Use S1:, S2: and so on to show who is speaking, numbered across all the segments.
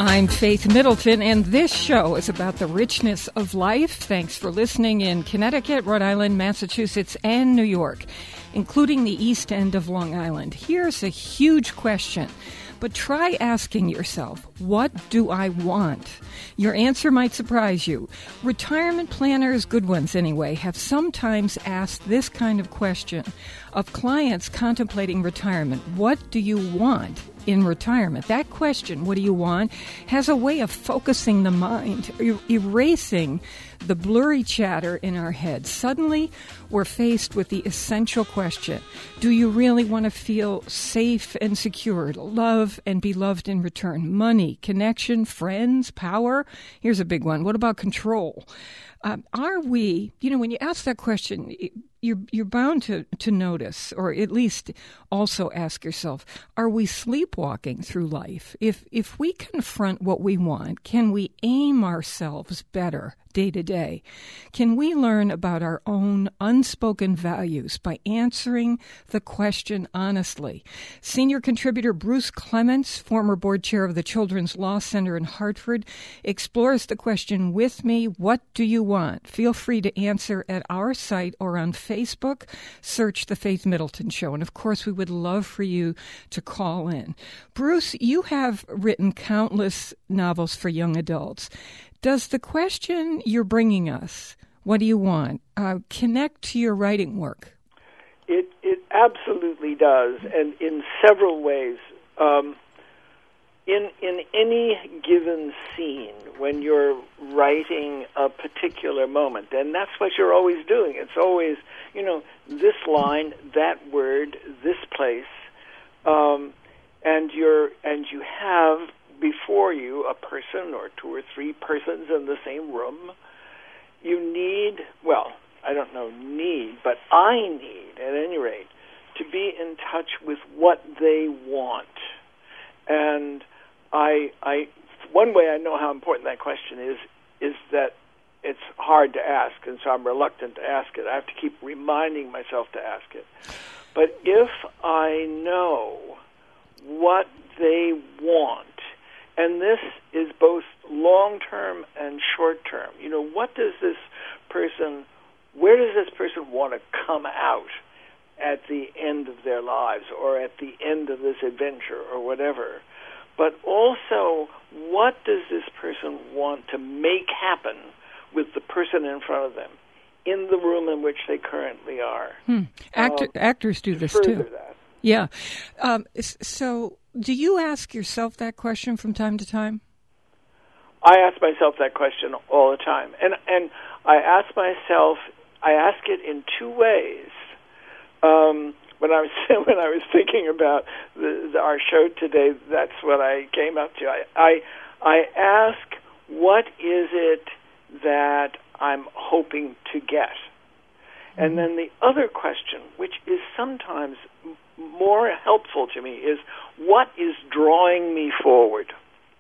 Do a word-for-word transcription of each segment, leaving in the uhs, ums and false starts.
S1: I'm Faith Middleton, and this show is about the richness of life. Thanks for listening in Connecticut, Rhode Island, Massachusetts, and New York, including the East End of Long Island. Here's a huge question, but try asking yourself, what do I want? Your answer might surprise you. Retirement planners, good ones anyway, have sometimes asked this kind of question of clients contemplating retirement. What do you want in retirement? That question, what do you want, has a way of focusing the mind, er- erasing the blurry chatter in our heads. Suddenly, we're faced with the essential question, do you really want to feel safe and secure, love and be loved in return? Money, connection, friends, power? Here's a big one. What about control? Um, are we, you know, when you ask that question, you're, you're bound to, to notice, or at least also ask yourself, are we sleepwalking through life? If, if we confront what we want, can we aim ourselves better day to day? Can we learn about our own unspoken values by answering the question honestly? Senior contributor Bruce Clements, former board chair of the Children's Law Center in Hartford, explores the question with me, what do you want? Feel free to answer at our site or on Facebook. Search The Faith Middleton Show. And of course, we would love for you to call in. Bruce, you have written countless novels for young adults. Does the question you're bringing us, what do you want, uh, connect to your writing work?
S2: It it absolutely does, and in several ways. Um, in in any given scene, when you're writing a particular moment, and that's what you're always doing. It's always, you know, this line, that word, this place, um, and you're and you have before you a person or two or three persons in the same room. You need, well, I don't know need, but I need, at any rate, to be in touch with what they want. And I, I, one way I know how important that question is, is that it's hard to ask, and so I'm reluctant to ask it. I have to keep reminding myself to ask it. But if I know what they want, and this is both long-term and short-term. You know, what does this person, where does this person want to come out at the end of their lives or at the end of this adventure or whatever? But also, what does this person want to make happen with the person in front of them in the room in which they currently are?
S1: Hmm. Actor, um, actors do this too.
S2: That.
S1: Yeah. Um, so... Do you ask yourself that question from time to time?
S2: I ask myself that question all the time. And and I ask myself, I ask it in two ways. Um, when I was when I was thinking about the, the, our show today, that's what I came up to. I, I, I ask, what is it that I'm hoping to get? Mm-hmm. And then the other question, which is sometimes more helpful to me, is what is drawing me forward?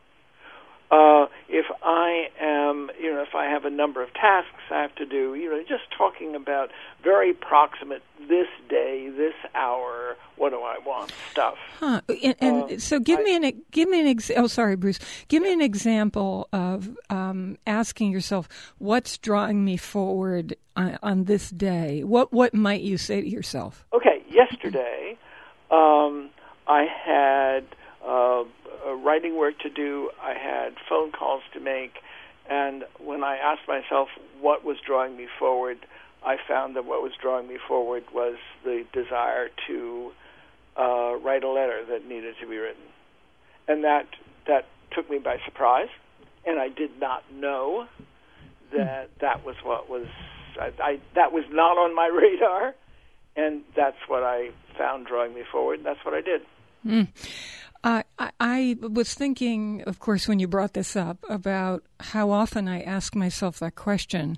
S2: Uh, if I am, you know, if I have a number of tasks I have to do, you know, just talking about very proximate, this day, this hour, what do I want stuff.
S1: Huh. And, and uh, so, give I, me an give me an ex- oh, sorry, Bruce. Give me an example of um, asking yourself, what's drawing me forward on, on this day? What what might you say to yourself?
S2: Okay, yesterday. Um, I had uh, writing work to do, I had phone calls to make, and when I asked myself what was drawing me forward, I found that what was drawing me forward was the desire to uh, write a letter that needed to be written. And that that took me by surprise, and I did not know that that was what was, I, I, that was not on my radar. And that's what I found drawing me forward, and that's what I did.
S1: Mm. Uh, I, I was thinking, of course, when you brought this up, about how often I ask myself that question.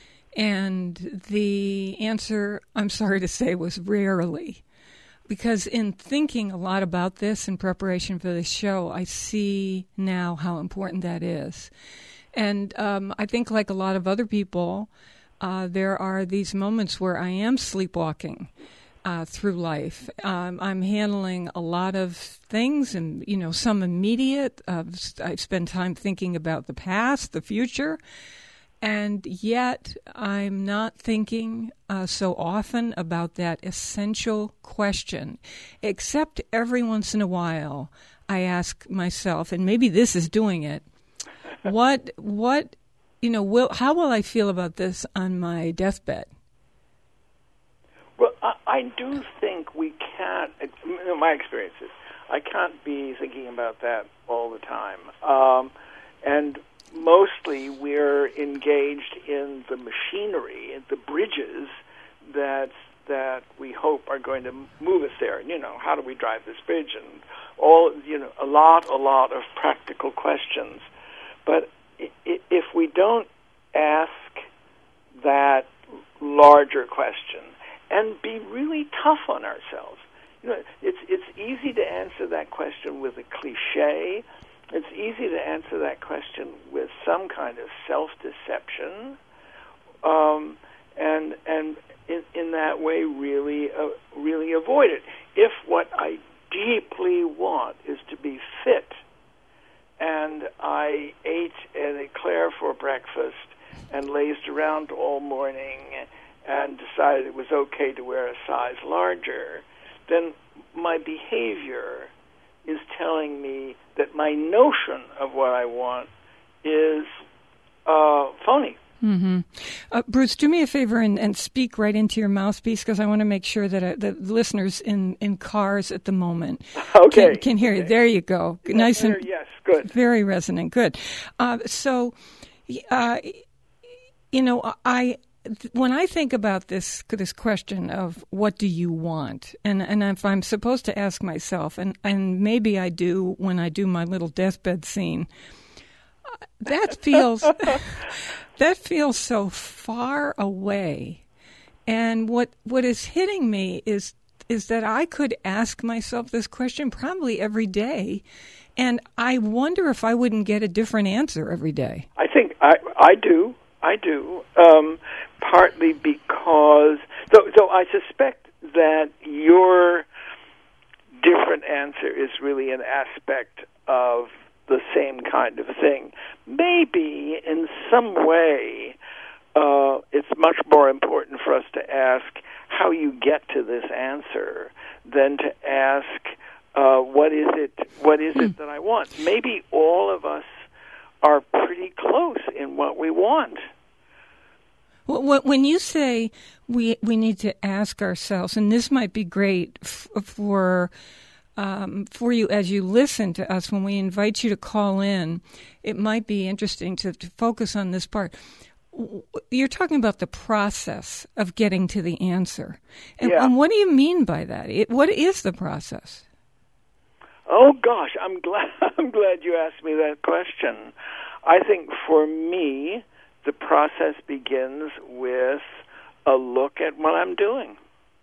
S1: And the answer, I'm sorry to say, was rarely. Because in thinking a lot about this in preparation for this show, I see now how important that is. And um, I think, like a lot of other people, Uh, there are these moments where I am sleepwalking uh, through life. Um, I'm handling a lot of things, and you know, some immediate. Uh, I spend time thinking about the past, the future, and yet I'm not thinking uh, so often about that essential question. Except every once in a while, I ask myself, and maybe this is doing it. What what you know? Will how will I feel about this on my deathbed?
S2: Well, I, I do think we can't, in my experience is, I can't be thinking about that all the time. Um, and mostly we're engaged in the machinery, the bridges that that we hope are going to move us there. And, you know, how do we drive this bridge? And all, you know, a lot, a lot of practical questions. But if we don't ask that larger question, and be really tough on ourselves. You know, it's it's easy to answer that question with a cliche. It's easy to answer that question with some kind of self-deception, um, and and in, in that way, really uh, really avoid it. If what I deeply want is to be fit, and I ate an eclair for breakfast and lazed around all morning and decided it was okay to wear a size larger, then my behavior is telling me that my notion of what I want is uh, phony.
S1: Mm-hmm. Uh, Bruce, do me a favor and, and speak right into your mouthpiece, because I want to make sure that uh, the listeners in, in cars at the moment
S2: okay.
S1: can, can hear
S2: okay.
S1: you. There you go.
S2: Yes,
S1: nice
S2: there,
S1: and
S2: yes, good.
S1: Very resonant. Good. Uh, so, uh, you know, I. When I think about this this question of what do you want, and, and if I'm supposed to ask myself, and, and maybe I do when I do my little deathbed scene, uh, that feels that feels so far away. And what what is hitting me is is that I could ask myself this question probably every day, and I wonder if I wouldn't get a different answer every day.
S2: I think I I do. I do, um, partly because, though, though I suspect that your different answer is really an aspect of the same kind of thing. Maybe in some way uh, it's much more important for us to ask how you get to this answer than to ask uh, what is it, what is it that I want. Maybe all of us are pretty close in what we want.
S1: Well, when you say we we need to ask ourselves, and this might be great f- for um, for you as you listen to us when we invite you to call in, it might be interesting to, to focus on this part. You're talking about the process of getting to the answer, and,
S2: yeah.
S1: and what do you mean by that? It, what is the process?
S2: Oh gosh, I'm glad I'm glad you asked me that question. I think for me, the process begins with a look at what I'm doing,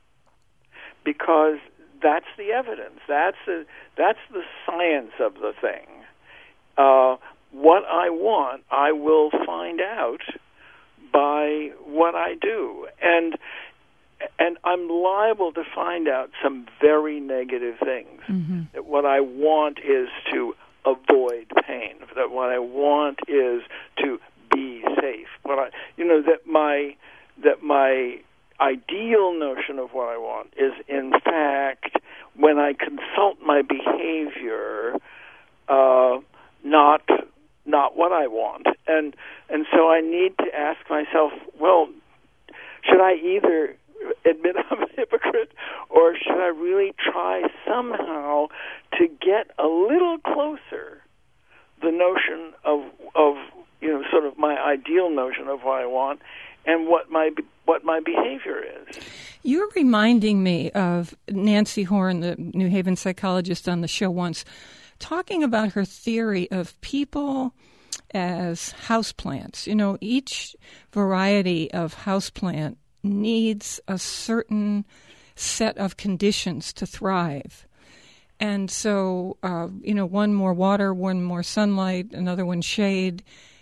S2: because that's the evidence. That's the that's the science of the thing. Uh, what I want, I will find out by what I do, and and I'm liable to find out some very negative things. Mm-hmm. That what I want is to avoid pain. That what I want is to be safe. What I, you know, that my that my ideal notion of what I want is, in fact, when I consult my behavior, uh, not not what I want, and and so I need to ask myself, well, should I either admit I'm a hypocrite, or should I really try somehow to get a little closer the notion of of you know, sort of my ideal notion of what I want and what my what my behavior is.
S1: You're reminding me of Nancy Horn, the New Haven psychologist on the show once, talking about her theory of people as houseplants. You know, each variety of houseplant needs a certain set of conditions to thrive. And so, uh, you know, one more water, one more sunlight, another one shade.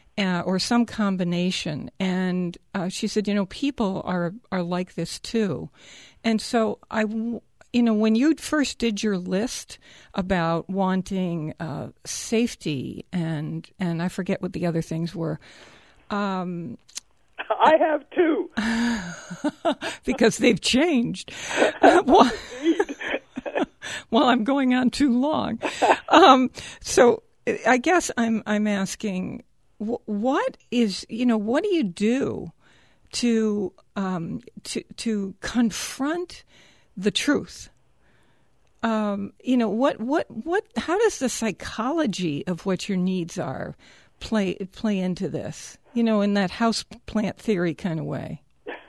S1: uh, or some combination. And uh, she said, you know, people are, are like this too. And so I, you know, when you first did your list about wanting uh, safety and, and I forget what the other things were. Um,
S2: I have too.
S1: Because they've changed. well, well, I'm going on too long. Um, so I guess I'm I'm asking, what is, you know, what do you do to um, to to confront the truth? Um, you know, what what what? How does the psychology of what your needs are play play into this? You know, in that house plant theory kind of way.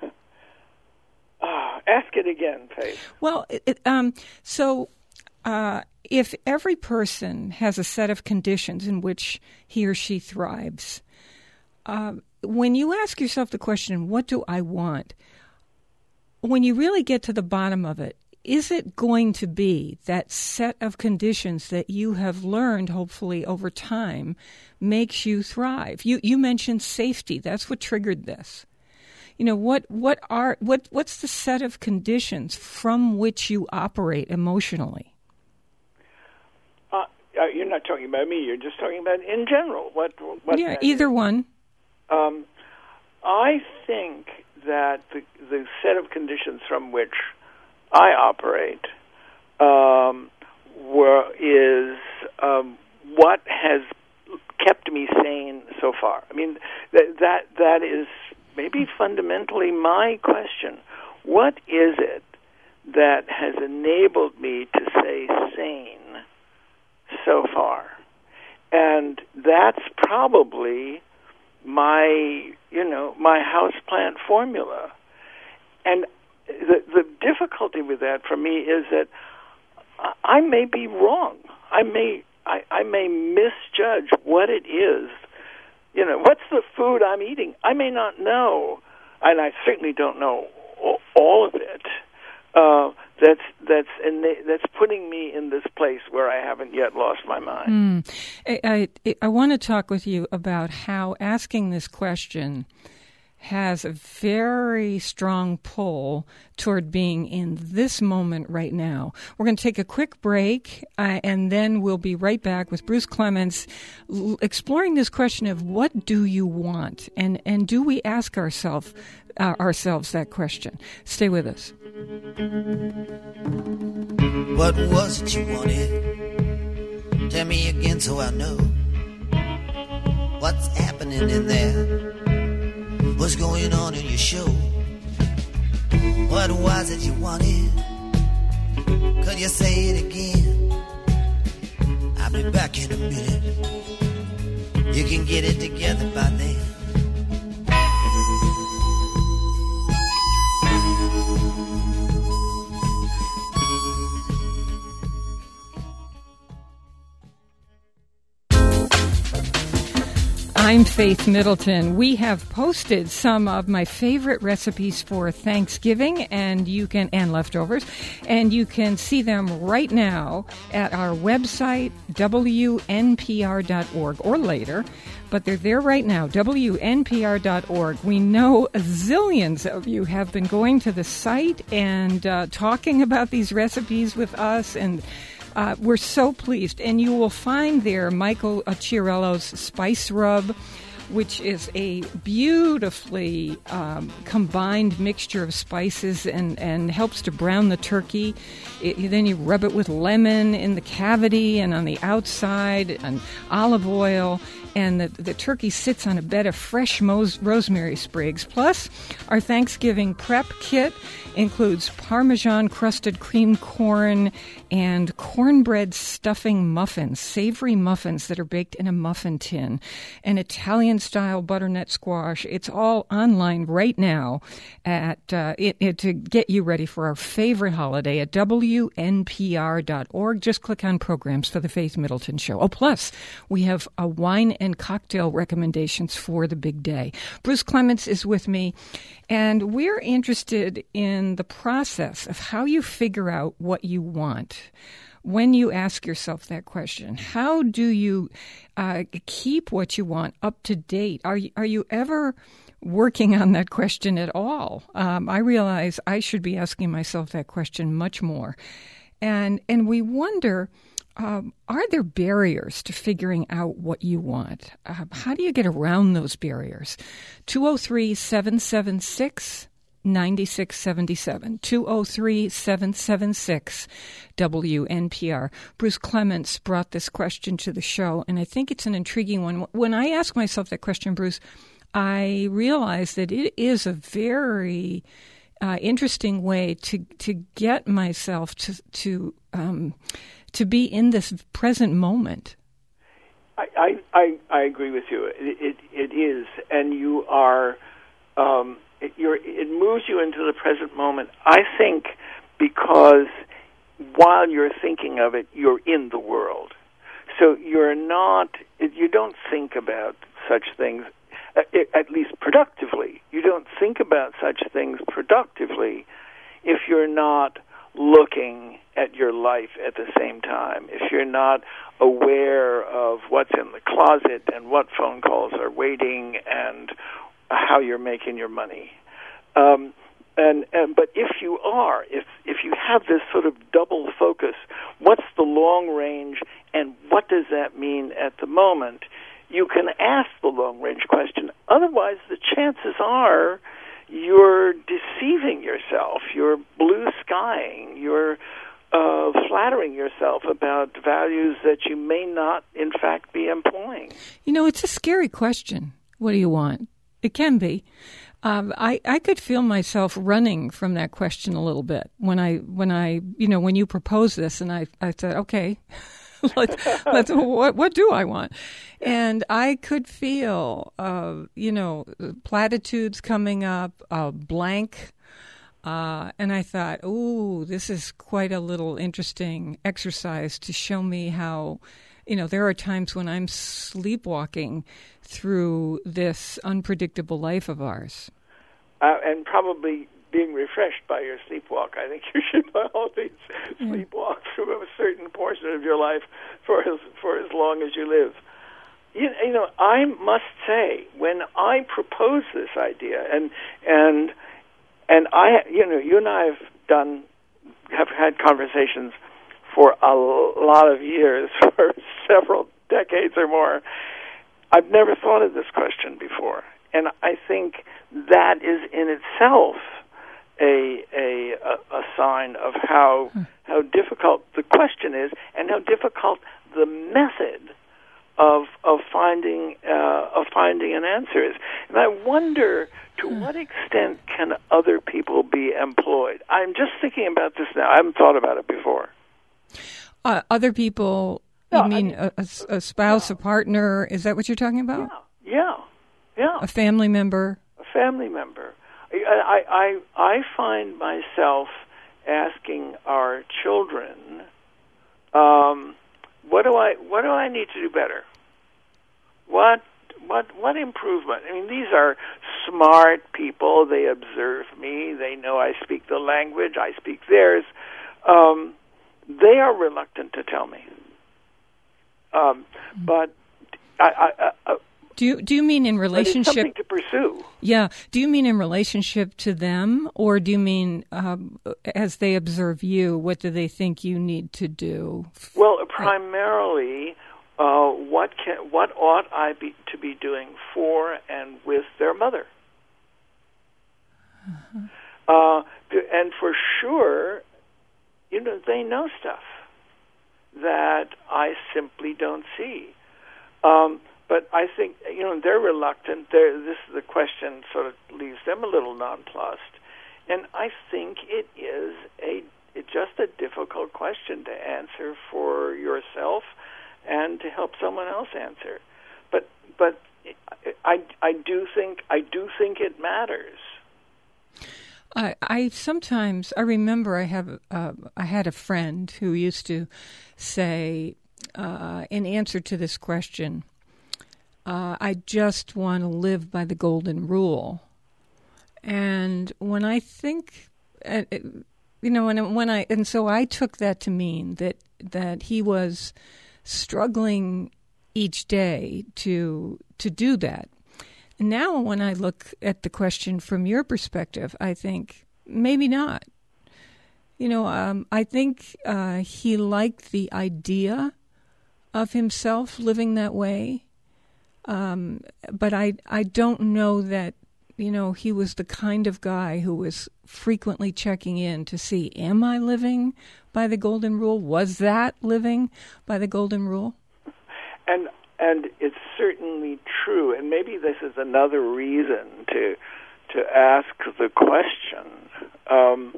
S2: uh, ask it again, Faith.
S1: Well, it, it, um, so uh, if every person has a set of conditions in which he or she thrives, uh, when you ask yourself the question, what do I want? When you really get to the bottom of it, is it going to be that set of conditions that you have learned, hopefully over time, makes you thrive? You you mentioned safety. That's what triggered this. You know, what what are what what's the set of conditions from which you operate emotionally?
S2: Uh, you're not talking about me. You're just talking about in general. What? what
S1: yeah, either is. one.
S2: Um, I think that the the set of conditions from which I operate um, were, is um, what has kept me sane so far. I mean, that that that is maybe fundamentally my question. What is it that has enabled me to stay sane so far? And that's probably my, you know, my houseplant formula. And The, the difficulty with that for me is that I may be wrong. I may I, I may misjudge what it is. You know, what's the food I'm eating? I may not know, and I certainly don't know all of it. Uh, that's that's and that's putting me in this place where I haven't yet lost my mind.
S1: Mm. I, I I want to talk with you about how asking this question has a very strong pull toward being in this moment right now. We're going to take a quick break, uh, and then we'll be right back with Bruce Clements l- exploring this question of what do you want, and, and do we ask ourselves uh, ourselves that question. Stay with us.
S3: What was it you wanted? Tell me again so I know what's happening in there. What's going on in your show? What was it you wanted? Could you say it again? I'll be back in a minute. You can get it together by then.
S1: I'm Faith Middleton. We have posted some of my favorite recipes for Thanksgiving and you can and leftovers, and you can see them right now at our website, W N P R dot org, or later, but they're there right now, W N P R dot org. We know zillions of you have been going to the site and uh, talking about these recipes with us, and Uh, we're so pleased. And you will find there Michael Chiarello's Spice Rub, which is a beautifully um, combined mixture of spices and, and helps to brown the turkey. It, then you rub it with lemon in the cavity and on the outside, and olive oil. And the, the turkey sits on a bed of fresh mos- rosemary sprigs. Plus, our Thanksgiving prep kit includes Parmesan-crusted creamed corn and cornbread stuffing muffins, savory muffins that are baked in a muffin tin, an Italian-style butternut squash. It's all online right now at uh, it, it, to get you ready for our favorite holiday at W N P R dot org. Just click on Programs for the Faith Middleton Show. Oh, plus, we have a wine and cocktail recommendations for the big day. Bruce Clements is with me, and we're interested in the process of how you figure out what you want. when you ask yourself that question? How do you uh, keep what you want up to date? Are you, are you ever working on that question at all? Um, I realize I should be asking myself that question much more. And and we wonder, um, are there barriers to figuring out what you want? Uh, how do you get around those barriers? two oh three, seven seven six, nine six seven seven. two oh three, seven seven six, W N P R. Bruce Clements brought this question to the show, and I think it's an intriguing one. When I ask myself that question, Bruce, I realize that it is a very uh, interesting way to to get myself to to um, to be in this present moment.
S2: I I, I agree with you. It, it it is, and you are. Um, it, you're, it moves you into the present moment. I think because while you're thinking of it, you're in the world. So you're not. You don't think about such things. At least productively. You don't think about such things productively if you're not looking at your life at the same time, if you're not aware of what's in the closet and what phone calls are waiting and how you're making your money. Um, and, and but if you are, if if you have this sort of double focus, what's the long range and what does that mean at the moment? You can ask the long-range question. Otherwise, the chances are you're deceiving yourself. You're blue-skying. You're uh, flattering yourself about values that you may not, in fact, be employing.
S1: You know, it's a scary question. What do you want? It can be. Um, I, I could feel myself running from that question a little bit when I, when I, you know, when you proposed this, and I, I said, okay. let's, let's, what, what do I want? And I could feel, uh, you know, platitudes coming up, uh, blank. Uh, and I thought, ooh, this is quite a little interesting exercise to show me how, you know, there are times when I'm sleepwalking through this unpredictable life of ours.
S2: Uh, and probably being refreshed by your sleepwalk. I think you should always sleepwalk through a certain portion of your life for as for as long as you live. You, you know, I must say, when I proposed this idea, and and and I, you know, you and I have done have had conversations for a lot of years, for several decades or more. I've never thought of this question before, and I think that is in itself A, a a sign of how how difficult the question is, and how difficult the method of of finding uh, of finding an answer is. And I wonder to what extent can other people be employed. I'm just thinking about this now. I haven't thought about it before.
S1: Uh, other people, you
S2: no,
S1: mean
S2: I mean,
S1: a, a, a spouse,
S2: yeah.
S1: a partner? Is that what you're talking about?
S2: Yeah, yeah, yeah.
S1: A family member.
S2: A family member. I, I, I find myself asking our children, um, what do I what do I need to do better? What what what improvement? I mean, these are smart people. They observe me. They know I speak the language. I speak theirs. Um, they are reluctant to tell me. Um, but I. I, I
S1: Do you do you mean in relationship?
S2: Something to pursue.
S1: Yeah. Do you mean in relationship to them, or do you mean um, as they observe you? What do they think you need to do?
S2: Well, primarily, uh, what can what ought I be to be doing for and with their mother? Uh-huh. Uh, and for sure, you know, they know stuff that I simply don't see. Um, But I think, you know, they're reluctant. They're, this the question sort of leaves them a little nonplussed. And I think it is a it just a difficult question to answer for yourself and to help someone else answer. But but I, I do think I do think it matters.
S1: I, I sometimes I remember I have uh, I had a friend who used to say uh, in answer to this question, Uh, I just want to live by the golden rule. And when I think, uh, you know, when, when I, and so I took that to mean that that he was struggling each day to to do that. Now, when I look at the question from your perspective, I think maybe not. You know, um, I think uh, he liked the idea of himself living that way, um, but I I don't know that, you know, he was the kind of guy who was frequently checking in to see, am I living by the golden rule? Was that living by the golden rule?
S2: And and it's certainly true, and maybe this is another reason to to ask the question. Um,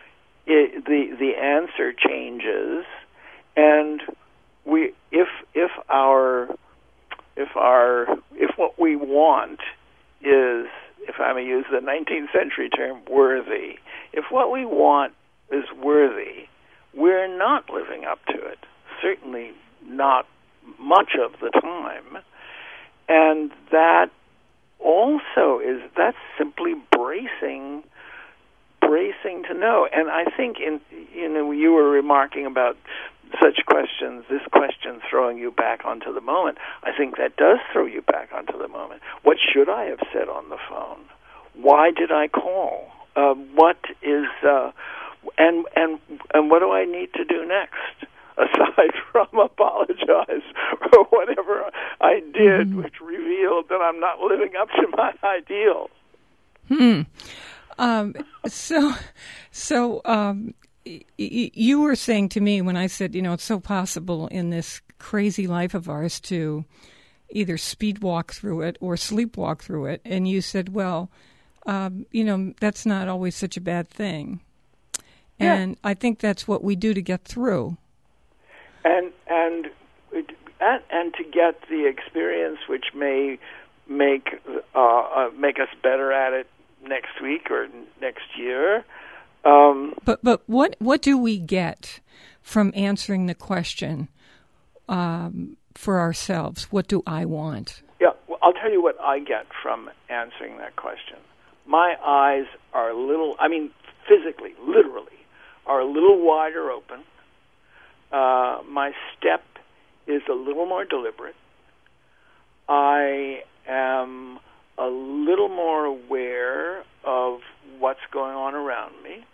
S2: it, the the answer changes, and we if if our if our if what we want is, if I may use the nineteenth century term, worthy, if what we want is worthy, we're not living up to it. Certainly not much of the time. And that also is, that's simply bracing, bracing to know. And I think, in you know, you were remarking about such questions, this question throwing you back onto the moment. I think that does throw you back onto the moment. What should I have said on the phone? Why did I call? Uh, what is, uh, and and and what do I need to do next, aside from apologize or whatever I did, mm-hmm. which revealed that I'm not living up to my ideal.
S1: Hmm. Um, so, so um, y- y- you were saying to me when I said, you know, it's so possible in this crazy life of ours to either speed walk through it or sleepwalk through it, and you said, well, um, you know, that's not always such a bad thing. And yeah. I think that's what we do to get through.
S2: And and and, and to get the experience which may make uh, uh, make us better at it next week or next year. Um,
S1: but but what what do we get from answering the question um, for ourselves? What do I want?
S2: Yeah, well, I'll tell you what I get from answering that question. My eyes are a little, I mean, physically, literally, are a little wider open. Uh, my step is a little more deliberate. I am a little more aware of what's going on around me.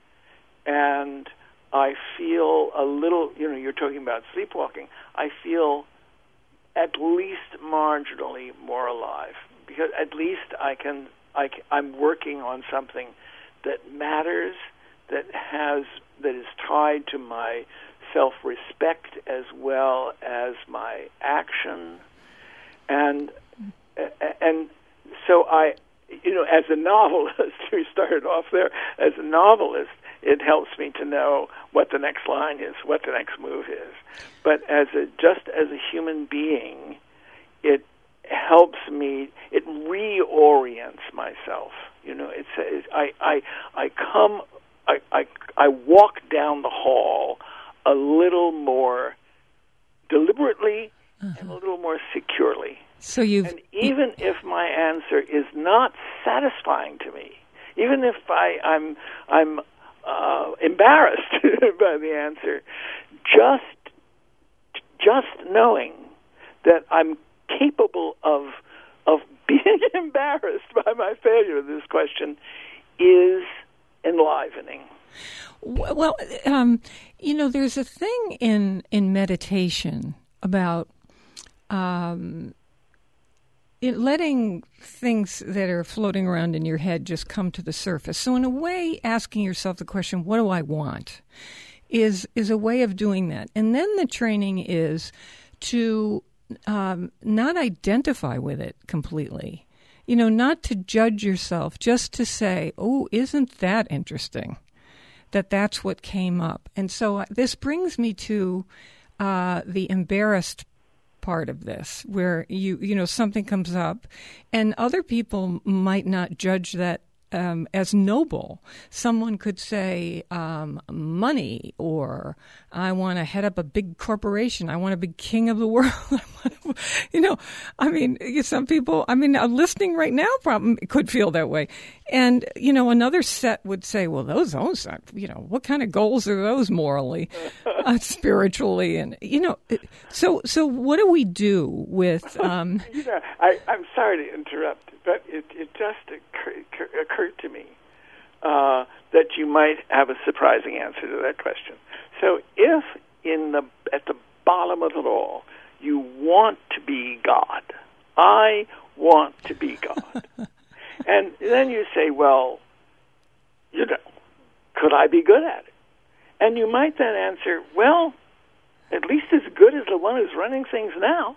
S2: And I feel a little, you know, you're talking about sleepwalking. I feel at least marginally more alive, because at least I can, I can, I'm working on something that matters, that has, that is tied to my self-respect as well as my action. And and so I, you know, as a novelist, we started off there, as a novelist, it helps me to know what the next line is, what the next move is. But as a, just as a human being, it helps me, it reorients myself. You know, it's, it's I, I, I come, I, I, I walk down the hall a little more deliberately uh-huh. and a little more securely.
S1: So you've,
S2: and even if my answer is not satisfying to me, even if I, I'm I'm uh, embarrassed by the answer, just just knowing that I'm capable of of being embarrassed by my failure of this question is enlivening.
S1: Well, um, you know, there's a thing in in meditation about um, it letting things that are floating around in your head just come to the surface. So in a way, asking yourself the question, what do I want, is is a way of doing that. And then the training is to um, not identify with it completely. You know, not to judge yourself, just to say, oh, isn't that interesting? That that's what came up. And so uh, this brings me to uh, the embarrassed part of this, where you you know something comes up, and other people might not judge that um, as noble. Someone could say um, money, or I want to head up a big corporation. I want to be king of the world. You know, I mean, some people, I mean, listening right now probably could feel that way. And, you know, another set would say, well, those, those are, you know, what kind of goals are those morally, uh, spiritually? And, you know, so so what do we do with... Um,
S2: you know, I, I'm sorry to interrupt, but it, it just occurred, occurred to me uh, that you might have a surprising answer to that question. So if in the at the bottom of it all, you want to be God, I want to be God. And then you say, well, you know, could I be good at it? And you might then answer, well, at least as good as the one who's running things now.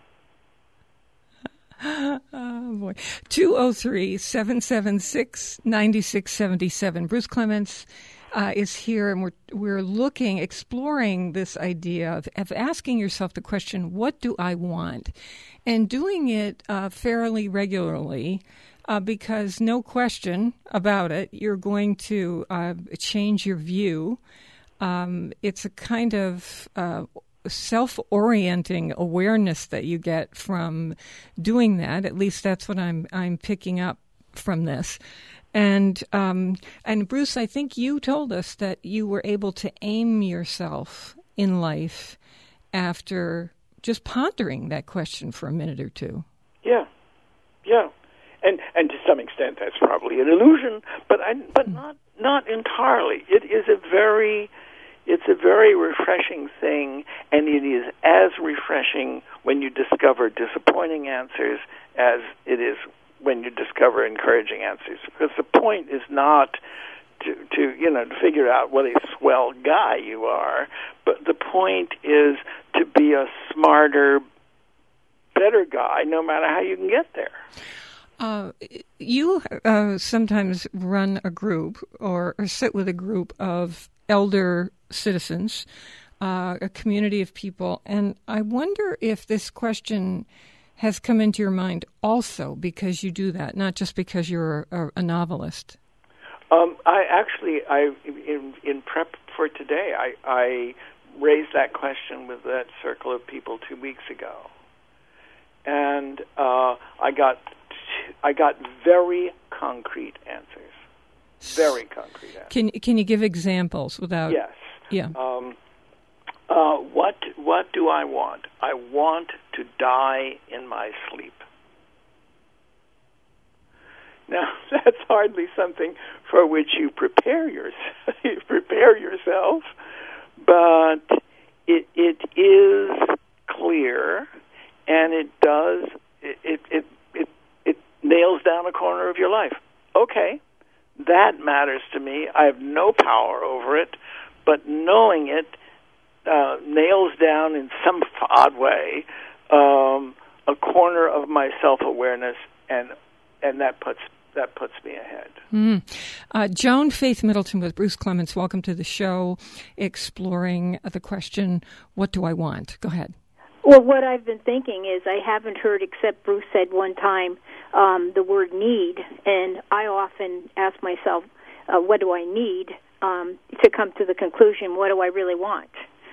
S1: Oh, boy. two oh three, seven seven six, nine six seven seven. Bruce Clements uh, is here, and we're we're looking, exploring this idea of, of asking yourself the question, what do I want? And doing it uh, fairly regularly, uh, because no question about it, you're going to uh, change your view. Um, it's a kind of... Uh, self-orienting awareness that you get from doing that. At least that's what I'm I'm picking up from this. And um, and Bruce, I think you told us that you were able to aim yourself in life after just pondering that question for a minute or two.
S2: Yeah, yeah, and and to some extent that's probably an illusion, but I, but not not entirely. It is a very It's a very refreshing thing, and it is as refreshing when you discover disappointing answers as it is when you discover encouraging answers. Because the point is not to, to you know, to figure out what a swell guy you are, but the point is to be a smarter, better guy, no matter how you can get there.
S1: Uh, you uh, sometimes run a group or, or sit with a group of elder citizens, uh, a community of people, and I wonder if this question has come into your mind also because you do that, not just because you're a, a novelist.
S2: Um, I actually, I in, in prep for today, I, I raised that question with that circle of people two weeks ago, and uh, I got I got very concrete answers. Very concrete answers.
S1: Can can you give examples without?
S2: Yes.
S1: Yeah.
S2: Um, uh, what what do I want? I want to die in my sleep. Now that's hardly something for which you prepare yourself. you prepare yourself, but it it is clear, and it does it it it it, it nails down a corner of your life. Okay. That matters to me. I have no power over it, but knowing it uh, nails down in some odd way um, a corner of my self-awareness, and and that puts that puts me ahead.
S1: Mm. Uh, Joan Faith Middleton with Bruce Clements. Welcome to the show, exploring the question, what do I want? Go ahead.
S4: Well, what I've been thinking is I haven't heard, except Bruce said one time, um, the word need, and I often ask myself, uh, what do I need um, to come to the conclusion, what do I really want?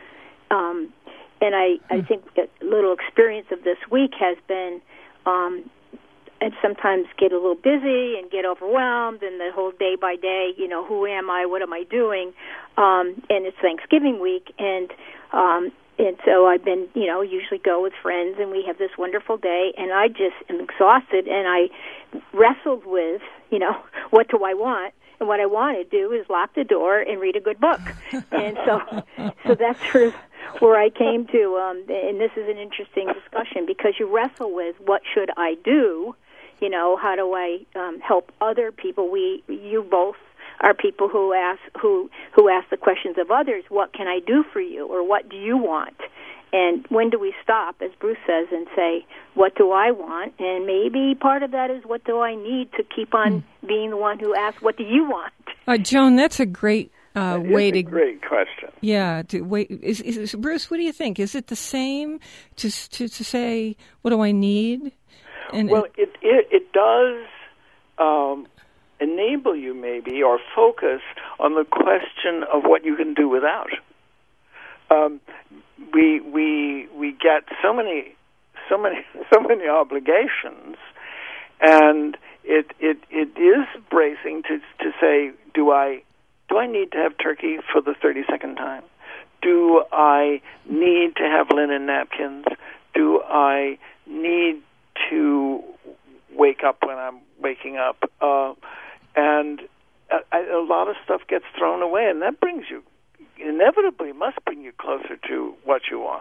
S4: Um, and I, I think a little experience of this week has been um, I sometimes get a little busy and get overwhelmed, and the whole day by day, you know, who am I, what am I doing? Um, and it's Thanksgiving week, and um, and so I've been, you know, usually go with friends, and we have this wonderful day, and I just am exhausted, and I wrestled with, you know, what do I want? And what I want to do is lock the door and read a good book. And so so that's sort of where I came to, um, and this is an interesting discussion, because you wrestle with what should I do, you know, how do I um, help other people? We, you both are people who ask who who ask the questions of others. What can I do for you, or what do you want? And when do we stop, as Bruce says, and say, what do I want? And maybe part of that is, what do I need to keep on mm. being the one who asks, what do you want?
S1: Uh, Joan, that's a great uh,
S2: that
S1: way
S2: is
S1: to.
S2: A great question.
S1: Yeah, to wait. Is, is, Bruce, what do you think? Is it the same to to, to say, what do I need? And
S2: well, it it, it does um, enable enable you maybe or focus on the question of what you can do without. Um, we we we get so many so many so many obligations, and it it it is bracing to to say, do I do I need to have turkey for the thirty-second time? Do I need to have linen napkins? Do I need to wake up when I'm waking up? Uh, and a, a lot of stuff gets thrown away, and that brings you, inevitably must bring you closer to what you want.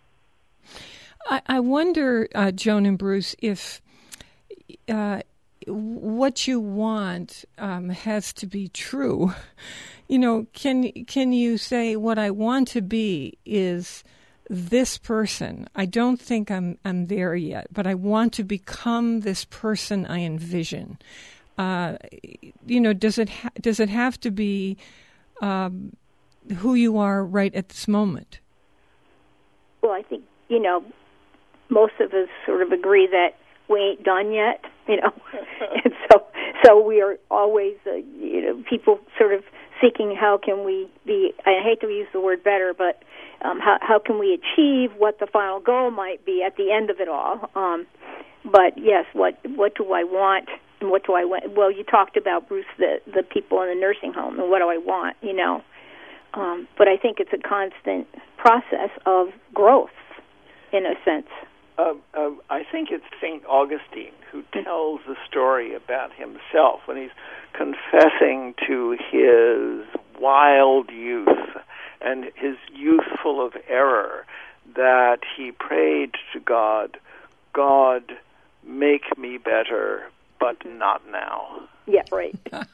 S1: I, I wonder, uh, Joan and Bruce, if uh, what you want um, has to be true. You know, can can you say what I want to be is this person? I don't think I'm I'm there yet, but I want to become this person I envision. Uh, you know, does it ha- does it have to be um, who you are right at this moment?
S4: Well, I think, you know, most of us sort of agree that we ain't done yet, you know, and so so we are always, uh, you know, people sort of seeking how can we be, I hate to use the word better, but um, how how can we achieve what the final goal might be at the end of it all. Um, but yes, what what do I want and what do I want? Well, you talked about, Bruce, the, the people in the nursing home and what do I want, you know. Um, but I think it's a constant process of growth, in a sense.
S2: Uh, uh, I think it's Saint Augustine who tells the story about himself when he's confessing to his wild youth and his youth full of error, that he prayed to God, God, make me better, but not now.
S4: Yeah, right.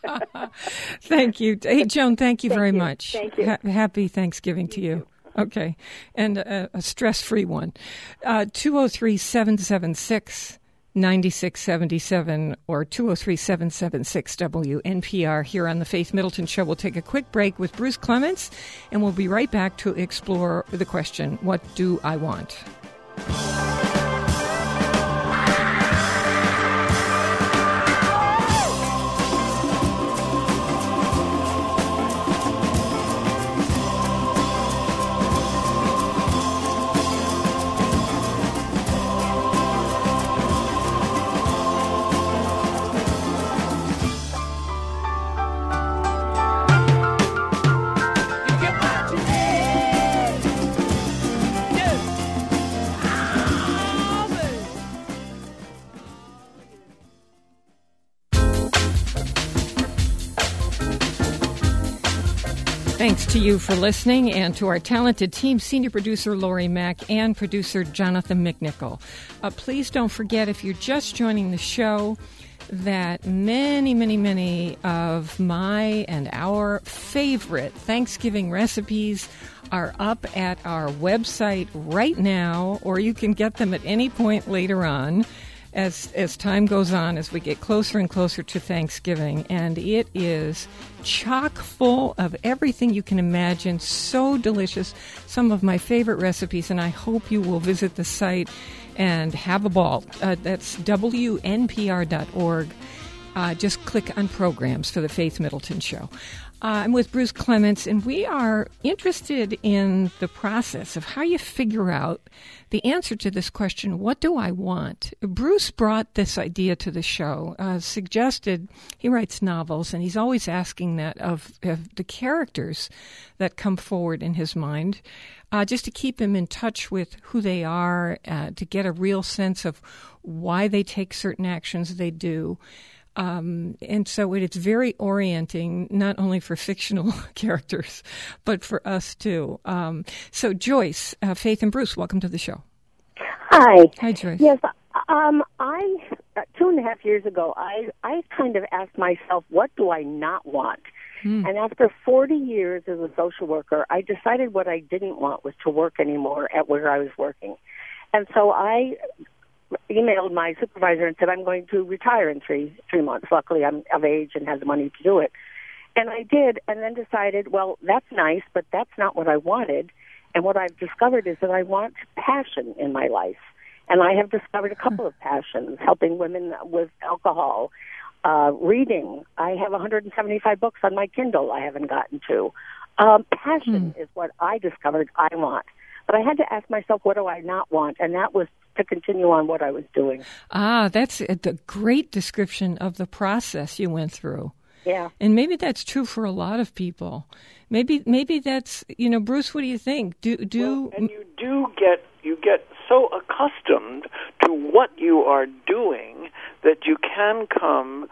S1: Thank you. Hey, Joan, thank you
S4: thank
S1: very
S4: you.
S1: much.
S4: Thank you.
S1: Ha- happy Thanksgiving to you.
S4: you.
S1: Okay, and a, a stress-free one. Uh, two oh three, seven seven six, nine six seven seven or two oh three, seven seven six, W N P R here on the Faith Middleton Show. We'll take a quick break with Bruce Clements, and we'll be right back to explore the question, what do I want? Thanks to you for listening, and to our talented team, senior producer Lori Mack and producer Jonathan McNichol. Uh, please don't forget, if you're just joining the show, that many, many, many of my and our favorite Thanksgiving recipes are up at our website right now, or you can get them at any point later on. As as time goes on, as we get closer and closer to Thanksgiving, and it is chock full of everything you can imagine, so delicious, some of my favorite recipes, and I hope you will visit the site and have a ball. Uh, that's W N P R dot org. Uh, just click on programs for the Faith Middleton Show. Uh, I'm with Bruce Clements, and we are interested in the process of how you figure out the answer to this question, what do I want? Bruce brought this idea to the show, uh, suggested, he writes novels, and he's always asking that of, of the characters that come forward in his mind, uh, just to keep him in touch with who they are, uh, to get a real sense of why they take certain actions they do. Um, and so it, it's very orienting, not only for fictional characters, but for us too. Um, so Joyce, uh, Faith and Bruce, welcome to the show.
S5: Hi.
S1: Hi, Joyce.
S5: Yes, um, I, uh, two and a half years ago, I, I kind of asked myself, what do I not want? Mm. And after forty years as a social worker, I decided what I didn't want was to work anymore at where I was working. And so I emailed my supervisor and said, I'm going to retire in three three months. Luckily, I'm of age and have the money to do it. And I did, and then decided, well, that's nice, but that's not what I wanted. And what I've discovered is that I want passion in my life. And I have discovered a couple of passions, helping women with alcohol, Uh, reading. I have one hundred seventy-five books on my Kindle I haven't gotten to. Um, passion
S1: hmm.
S5: is what I discovered I want. But I had to ask myself, what do I not want? And that was to continue on what I was doing.
S1: Ah, that's a, a great description of the process you went through.
S5: Yeah.
S1: And maybe that's true for a lot of people. Maybe maybe that's, you know, Bruce, what do you think? Do do
S2: well, and you do get you get so accustomed to what you are doing that you can come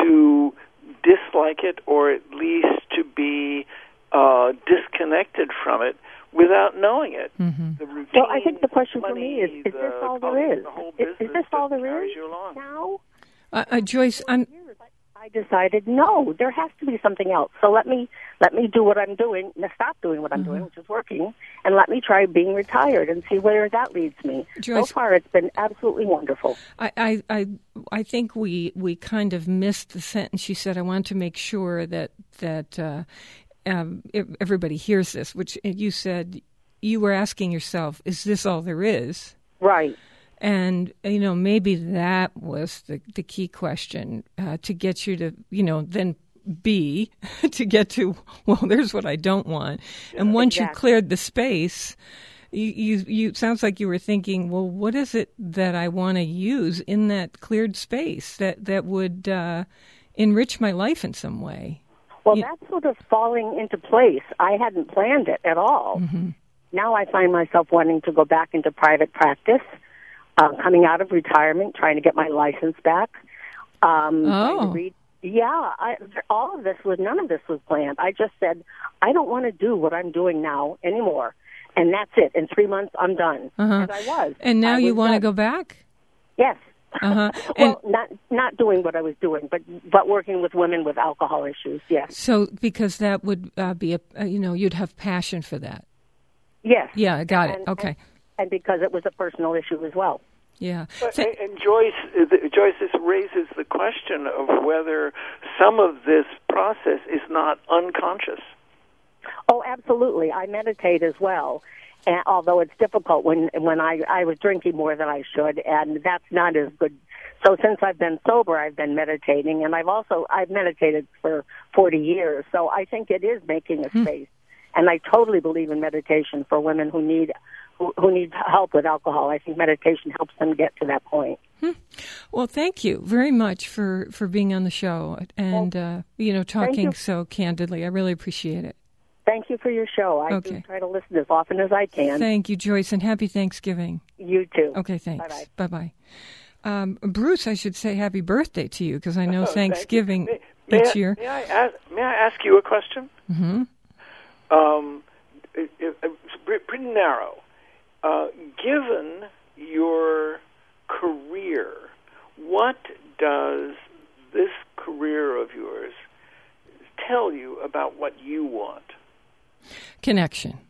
S2: to dislike it, or at least to be uh, disconnected from it without knowing it.
S1: Mm-hmm.
S2: The routine,
S5: well, I think the question
S2: money,
S5: for me is, is
S2: the
S5: this all there is?
S2: The
S5: Is, is this all there is now?
S1: Uh, uh, Joyce, I'm...
S5: I decided, no, there has to be something else. So let me let me do what I'm doing, stop doing what I'm
S1: mm-hmm.
S5: doing, which is working, and let me try being retired and see where that leads me.
S1: Joyce,
S5: so far, it's been absolutely wonderful.
S1: I, I, I, I think we, we kind of missed the sentence. She said, I want to make sure that, that uh, um, everybody hears this, which you said you were asking yourself, is this all there is?
S5: Right.
S1: And, you know, maybe that was the, the key question uh, to get you to, you know, then be, to get to, well, there's what I don't want. Yeah, and once exactly. you cleared the space, you, you, you, it sounds like you were thinking, well, what is it that I want to use in that cleared space that, that would uh, enrich my life in some way?
S5: Well,
S1: you,
S5: that's sort of falling into place. I hadn't planned it at all.
S1: Mm-hmm.
S5: Now I find myself wanting to go back into private practice. Uh, coming out of retirement, trying to get my license back. Um,
S1: oh.
S5: To read, yeah, I, all of this was, none of this was planned. I just said, I don't want to do what I'm doing now anymore. And that's it. In three months, I'm done.
S1: Uh-huh.
S5: And I was.
S1: And now
S5: I
S1: you want to
S5: done.
S1: go back?
S5: Yes.
S1: Uh-huh.
S5: well, and, not not doing what I was doing, but but working with women with alcohol issues, yes.
S1: So, because that would uh, be, a, uh, you know, you'd have passion for that.
S5: Yes.
S1: Yeah, I got it.
S5: And,
S1: okay.
S5: And, and because it was a personal issue as well.
S1: Yeah.
S2: But, and, and Joyce, Joyce, this raises the question of whether some of this process is not unconscious.
S5: Oh, absolutely. I meditate as well, and, although it's difficult when when I, I was drinking more than I should, and that's not as good. So since I've been sober, I've been meditating, and I've also I've meditated for forty years. So I think it is making a space, and I totally believe in meditation for women who need. who need help with alcohol. I think meditation helps them get to that point.
S1: Hmm. Well, thank you very much for, for being on the show and, well, uh, you know, talking you. so candidly. I really appreciate it.
S5: Thank you for your show. I
S1: okay.
S5: do try to listen as often as I can.
S1: Thank you, Joyce, and happy Thanksgiving.
S5: You too.
S1: Okay, thanks.
S5: Bye-bye.
S1: Bye-bye. Um, Bruce, I should say happy birthday to you because I know
S2: oh,
S1: Thanksgiving
S2: may, may
S1: each
S2: I,
S1: year.
S2: May I, ask, may I ask you a question?
S1: Mm-hmm.
S2: Um, it, it, it's pretty narrow. Uh, given your career, what does this career of yours tell you about what you want?
S1: Connection.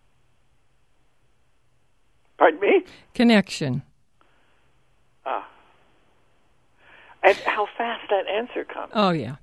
S2: Pardon me?
S1: Connection.
S2: Ah. And how fast that answer comes.
S1: Oh, yeah.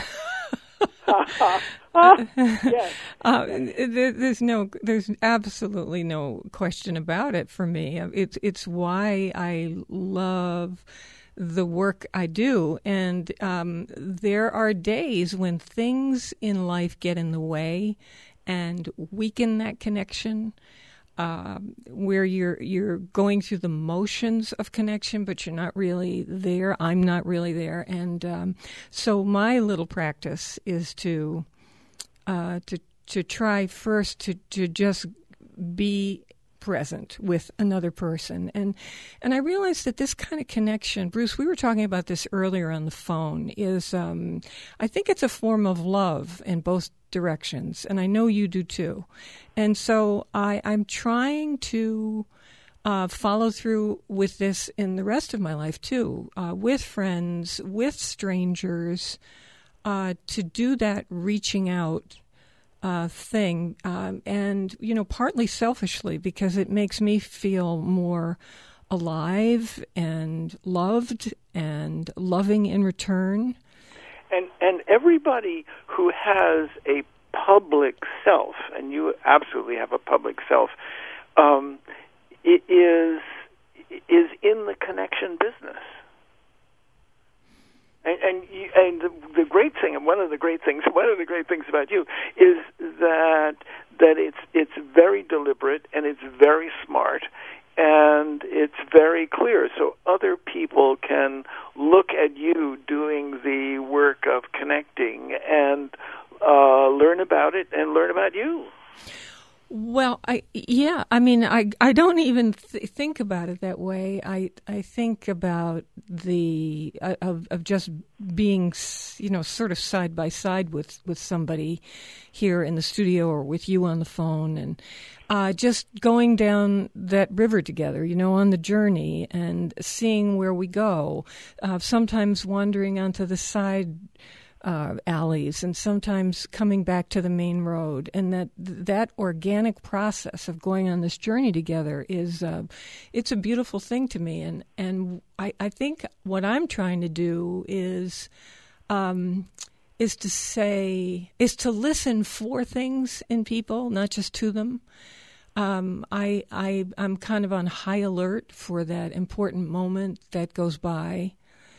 S2: yes.
S1: uh, there, there's no, there's absolutely no question about it for me. It's it's why I love the work I do, and um, there are days when things in life get in the way and weaken that connection. Uh, where you're you're going through the motions of connection, but you're not really there. I'm not really there, and um, so my little practice is to uh, to to try first to, to just be present with another person, and and I realized that this kind of connection, Bruce, we were talking about this earlier on the phone, is um, I think it's a form of love in both directions, and I know you do too. And so I, I'm trying to uh, follow through with this in the rest of my life too, uh, with friends, with strangers, uh, to do that reaching out uh, thing, um, and you know, partly selfishly because it makes me feel more alive and loved and loving in return.
S2: And and everybody who has a public self, and you absolutely have a public self, um, it is is in the connection business. And, and, you, and the, the great thing, and one of the great things, one of the great things about you is that that it's it's very deliberate and it's very smart and it's very clear. So other people can look at you doing the work of connecting and uh, learn about it and learn about you.
S1: Well, I yeah, I mean, I I don't even th- think about it that way. I I think about the uh, of of just being, you know, sort of side by side with, with somebody here in the studio or with you on the phone, and uh, just going down that river together, you know, on the journey and seeing where we go. Uh, sometimes wandering onto the side Uh, alleys, and sometimes coming back to the main road, and that that organic process of going on this journey together is uh, it's a beautiful thing to me, and and I, I think what I'm trying to do is um, is to say is to listen for things in people, not just to them. Um, I I I'm kind of on high alert for that important moment that goes by.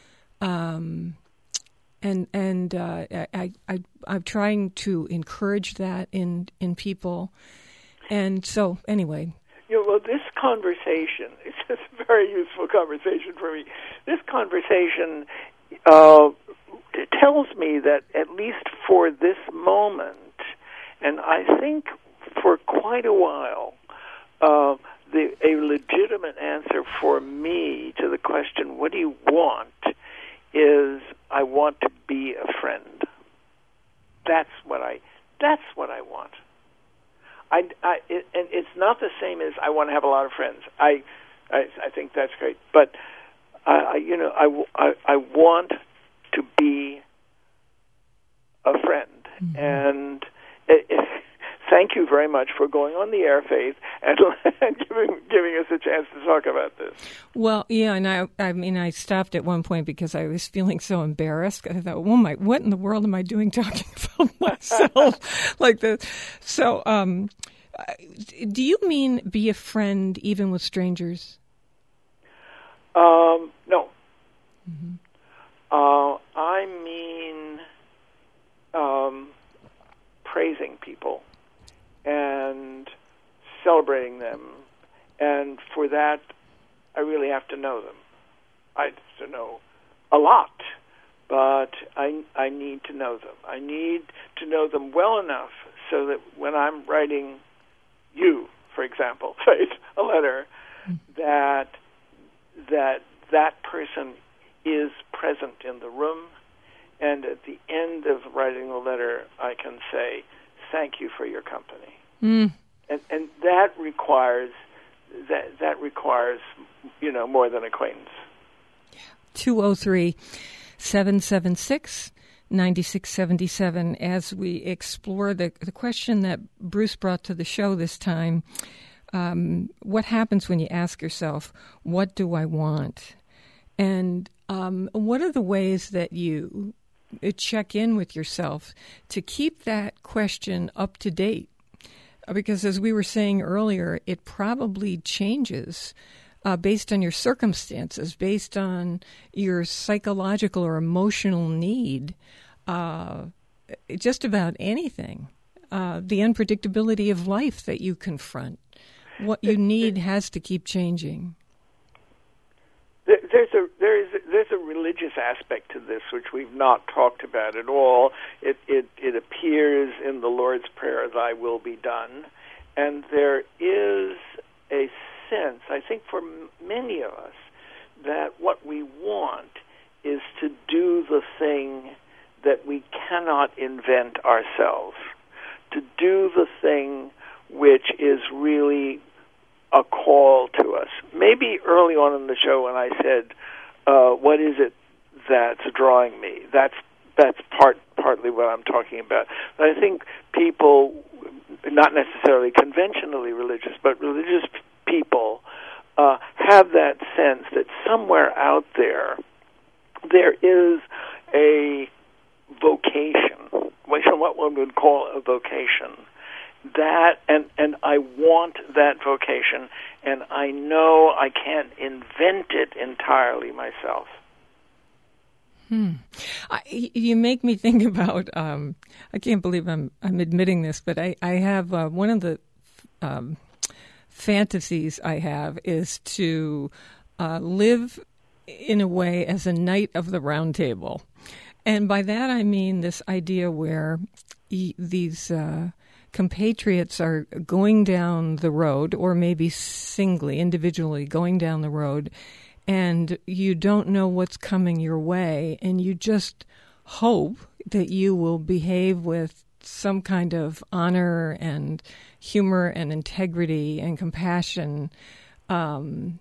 S1: Um, And and uh, I, I I'm trying to encourage that in, in people, and so anyway.
S2: You know, well, this conversation is just a very useful conversation for me. This conversation uh, tells me that at least for this moment, and I think for quite a while, uh, the a legitimate answer for me to the question, "What do you want?" is I want to be a friend. That's what I. That's what I want. I, I it, and it's not the same as I want to have a lot of friends. I, I, I think that's great. But I, I you know, I, I, I want to be a friend. Mm-hmm. And it, it, thank you very much for going on the air, Faith, and, and giving giving us a chance to talk about this.
S1: Well, yeah, and I, I mean, I stopped at one point because I was feeling so embarrassed. I thought, "Oh my, what in the world am I doing talking about myself like this?" So, um, do you mean be a friend even with strangers?
S2: Um, no. Mm-hmm. Uh, I mean um, praising people and celebrating them, and for that, I really have to know them. I have to know a lot, but I, I need to know them. I need to know them well enough so that when I'm writing you, for example, a letter, that that that person is present in the room, and at the end of writing the letter, I can say, "Thank you for your company." Mm. And and that requires that that requires you know more than acquaintance.
S1: two oh three, seven seven six, nine six seven seven. As we explore the the question that Bruce brought to the show this time, um, what happens when you ask yourself, "What do I want?" And um, what are the ways that you check in with yourself to keep that question up to date? Because as we were saying earlier, it probably changes uh, based on your circumstances, based on your psychological or emotional need, uh, just about anything. Uh, the unpredictability of life that you confront. What you need has to keep changing.
S2: There's a there is a, there's a religious aspect to this which we've not talked about at all. It it it appears in the Lord's Prayer, "Thy will be done," and there is a sense, I think, for m- many of us, that what we want is to do the thing that we cannot invent ourselves, to do the thing which is really a call to us. Maybe early on in the show when I said, uh, what is it that's drawing me? That's that's part partly what I'm talking about. But I think people, not necessarily conventionally religious, but religious people, uh, have that sense that somewhere out there, there is a vocation, what one would call a vocation, that and and I want that vocation, and I know I can't invent it entirely myself.
S1: Hmm. I, you make me think about, um, I can't believe I'm I'm admitting this, but I, I have uh, one of the um, fantasies I have is to uh, live in a way as a knight of the round table. And by that I mean this idea where e- these uh, compatriots are going down the road, or maybe singly, individually going down the road, and you don't know what's coming your way, and you just hope that you will behave with some kind of honor and humor and integrity and compassion. Um,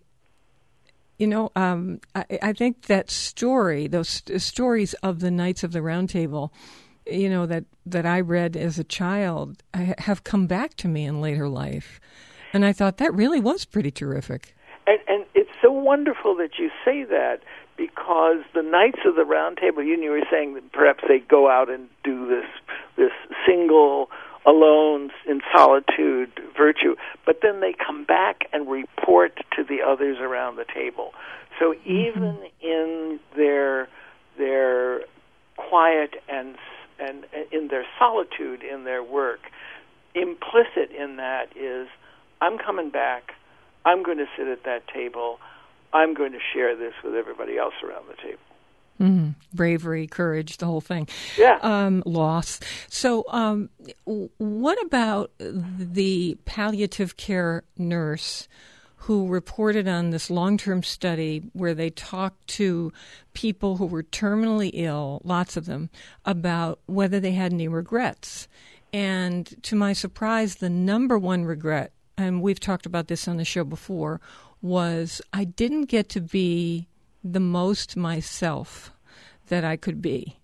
S1: you know, um, I, I think that story, those stories of the Knights of the Round Table, you know, that, that I read as a child, I have come back to me in later life. And I thought that really was pretty terrific.
S2: And, and it's so wonderful that you say that, because the Knights of the Round Table, you, you were saying that perhaps they go out and do this this single, alone, in solitude virtue, but then they come back and report to the others around the table. So even mm-hmm. in their their quiet and and in their solitude in their work, implicit in that is, I'm coming back. I'm going to sit at that table. I'm going to share this with everybody else around the table.
S1: Mm-hmm. Bravery, courage, the whole thing.
S2: Yeah.
S1: Um, loss. So um, what about the palliative care nurse who reported on this long-term study where they talked to people who were terminally ill, lots of them, about whether they had any regrets? And to my surprise, the number one regret, and we've talked about this on the show before, was I didn't get to be the most myself that I could be.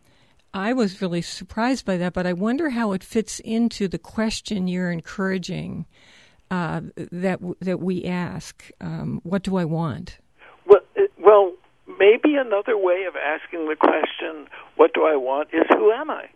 S1: I was really surprised by that, but I wonder how it fits into the question you're encouraging uh, that that we ask. Um, what do I want?
S2: Well, it, well, maybe another way of asking the question, what do I want, is who am I?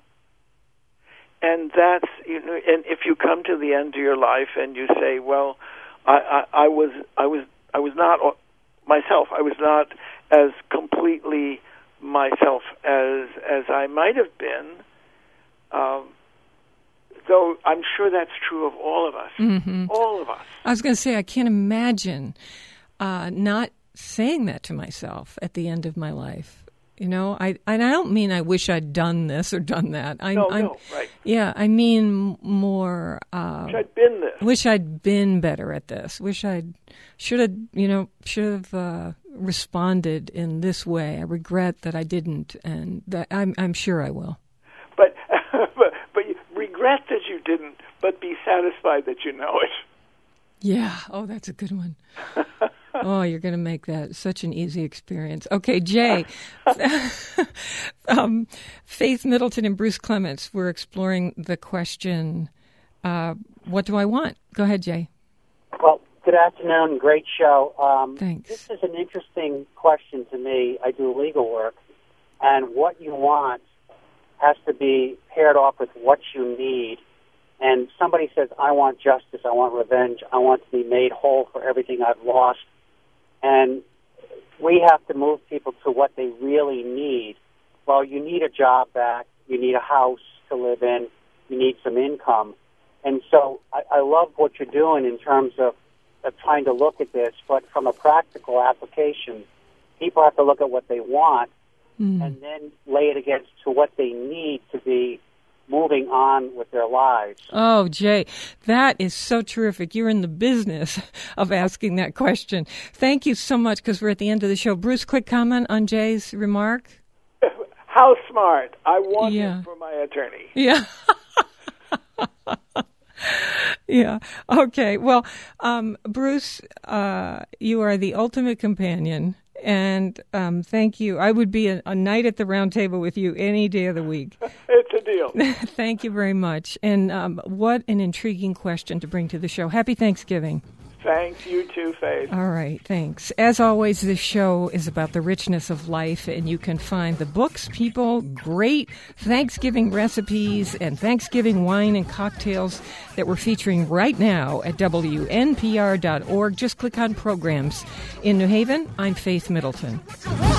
S2: And that's, you know, and if you come to the end of your life and you say, well, I, I, I was, I was, I was not myself. I was not as completely myself as as I might have been. Um, though I'm sure that's true of all of us.
S1: Mm-hmm.
S2: All of us.
S1: I was going to say, I can't imagine uh, not saying that to myself at the end of my life. You know, I and I don't mean I wish I'd done this or done that. I,
S2: no,
S1: I'm,
S2: no, right.
S1: Yeah, I mean more. Uh,
S2: wish I'd been this.
S1: Wish I'd been better at this. Wish I'd should have, you know, should have uh, responded in this way. I regret that I didn't, and that I'm I'm sure I will.
S2: But but but regret that you didn't, but be satisfied that you know it.
S1: Yeah. Oh, that's a good one. Oh, you're going to make that such an easy experience. Okay, Jay, um, Faith Middleton and Bruce Clements, we're exploring the question, uh, what do I want? Go ahead, Jay.
S6: Well, good afternoon. Great show. Um,
S1: Thanks.
S6: This is an interesting question to me. I do legal work, and what you want has to be paired off with what you need. And somebody says, I want justice, I want revenge, I want to be made whole for everything I've lost. And we have to move people to what they really need. Well, you need a job back, you need a house to live in, you need some income. And so I, I love what you're doing in terms of, of trying to look at this, but from a practical application, people have to look at what they want mm. and then lay it against to what they need to be moving on with their lives.
S1: Oh, Jay, that is so terrific. You're in the business of asking that question. Thank you so much, because we're at the end of the show. Bruce, quick comment on Jay's remark?
S2: How smart. I want
S1: yeah.
S2: him for my attorney.
S1: Yeah. Yeah. Okay. Well, um, Bruce, uh, you are the ultimate companion. And um, thank you. I would be a, a night at the round table with you any day of the week.
S2: It's a deal.
S1: Thank you very much. And um, what an intriguing question to bring to the show. Happy Thanksgiving.
S2: Thanks. You too, Faith.
S1: All right. Thanks. As always, this show is about the richness of life, and you can find the books, people, great Thanksgiving recipes, and Thanksgiving wine and cocktails that we're featuring right now at W N P R dot org. Just click on programs. In New Haven, I'm Faith Middleton.